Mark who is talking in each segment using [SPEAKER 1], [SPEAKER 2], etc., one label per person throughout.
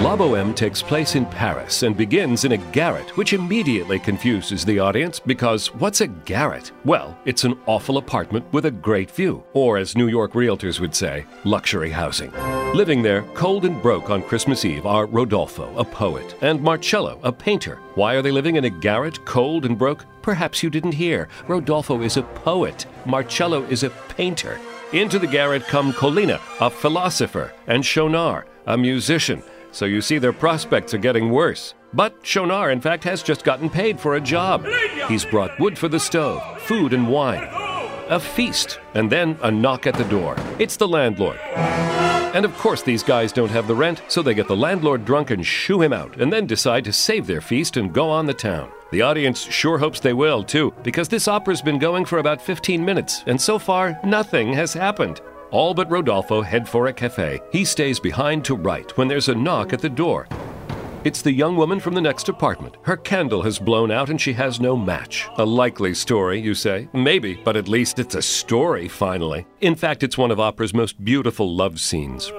[SPEAKER 1] La Bohème takes place in Paris and begins in a garret, which immediately confuses the audience because what's a garret? Well, it's an awful apartment with a great view, or as New York realtors would say, luxury housing. Living there, cold and broke on Christmas Eve, are Rodolfo, a poet, and Marcello, a painter. Why are they living in a garret, cold and broke? Perhaps you didn't hear. Rodolfo is a poet. Marcello is a painter. Into the garret come Colina, a philosopher, and Schaunard, a musician. So you see their prospects are getting worse. But Schaunard, in fact, has just gotten paid for a job. He's brought wood for the stove, food and wine, a feast, and then a knock at the door. It's the landlord. And of course these guys don't have the rent, so they get the landlord drunk and shoo him out, and then decide to save their feast and go on the town. The audience sure hopes they will, too, because this opera's been going for about 15 minutes, and so far, nothing has happened. All but Rodolfo head for a cafe. He stays behind to write when there's a knock at the door. It's the young woman from the next apartment. Her candle has blown out and she has no match. A likely story, you say? Maybe, but at least it's a story, finally. In fact, it's one of opera's most beautiful love scenes.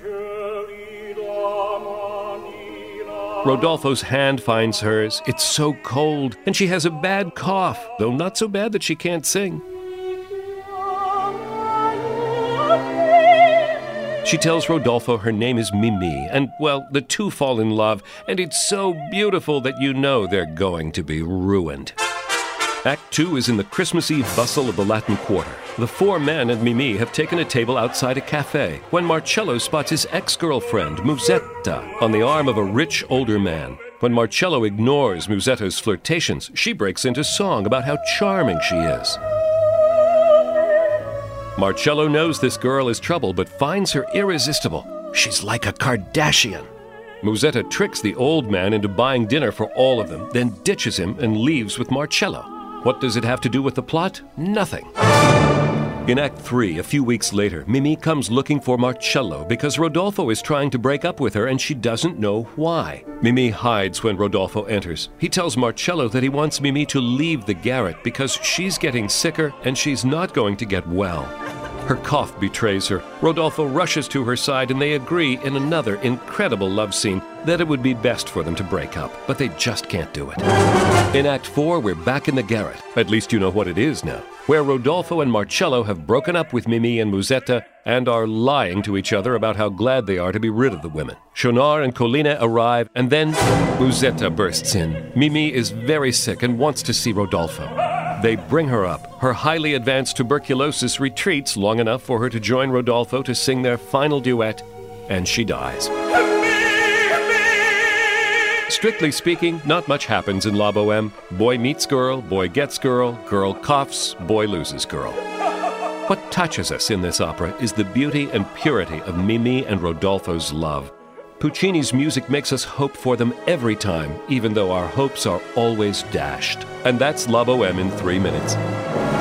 [SPEAKER 1] Rodolfo's hand finds hers. It's so cold, and she has a bad cough, though not so bad that she can't sing. She tells Rodolfo her name is Mimi, and, well, the two fall in love, and it's so beautiful that you know they're going to be ruined. Act 2 is in the Christmas Eve bustle of the Latin Quarter. The four men and Mimi have taken a table outside a cafe when Marcello spots his ex-girlfriend, Musetta, on the arm of a rich older man. When Marcello ignores Musetta's flirtations, she breaks into song about how charming she is. Marcello knows this girl is trouble, but finds her irresistible. She's like a Kardashian. Musetta tricks the old man into buying dinner for all of them, then ditches him and leaves with Marcello. What does it have to do with the plot? Nothing. In Act 3, a few weeks later, Mimi comes looking for Marcello because Rodolfo is trying to break up with her and she doesn't know why. Mimi hides when Rodolfo enters. He tells Marcello that he wants Mimi to leave the garret because she's getting sicker and she's not going to get well. Her cough betrays her. Rodolfo rushes to her side and they agree in another incredible love scene that it would be best for them to break up, but they just can't do it. In Act 4, we're back in the garret. At least you know what it is now, where Rodolfo and Marcello have broken up with Mimi and Musetta and are lying to each other about how glad they are to be rid of the women. Schaunard and Colina arrive, and then Musetta bursts in. Mimi is very sick and wants to see Rodolfo. They bring her up. Her highly advanced tuberculosis retreats long enough for her to join Rodolfo to sing their final duet, and she dies. Strictly speaking, not much happens in La Bohème. Boy meets girl, boy gets girl, girl coughs, boy loses girl. What touches us in this opera is the beauty and purity of Mimi and Rodolfo's love. Puccini's music makes us hope for them every time, even though our hopes are always dashed. And that's La Bohème in 3 minutes.